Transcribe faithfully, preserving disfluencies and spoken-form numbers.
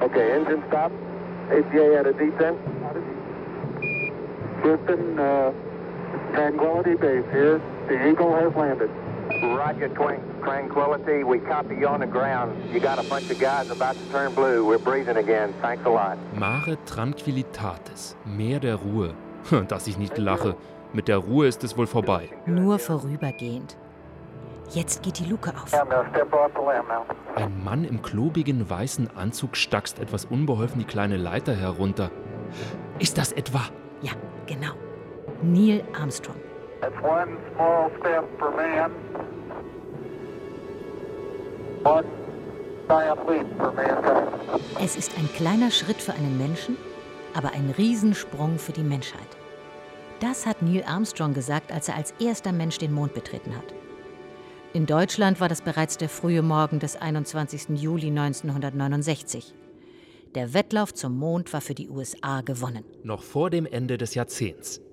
Okay, engine stop. A T A at a descent. Houston, uh, Tranquility Base here. The Eagle has landed. Roger, Twan- Tranquility. We copy you on the ground. You got a bunch of guys about to turn blue. We're breathing again. Thanks a lot. Mare Tranquillitatis, Meer der Ruhe. Dass ich nicht lache. Mit der Ruhe ist es wohl vorbei. Nur vorübergehend. Jetzt geht die Luke auf. I'm gonna step off the limb now. Ein Mann im klobigen weißen Anzug stackst etwas unbeholfen die kleine Leiter herunter. Ist das etwa? Ja, genau. Neil Armstrong. That's one small step for man. One giant leap for mankind. Es ist ein kleiner Schritt für einen Menschen, aber ein Riesensprung für die Menschheit. Das hat Neil Armstrong gesagt, als er als erster Mensch den Mond betreten hat. In Deutschland war das bereits der frühe Morgen des einundzwanzigsten Juli neunzehnhundertneunundsechzig. Der Wettlauf zum Mond war für die U S A gewonnen. Noch vor dem Ende des Jahrzehnts.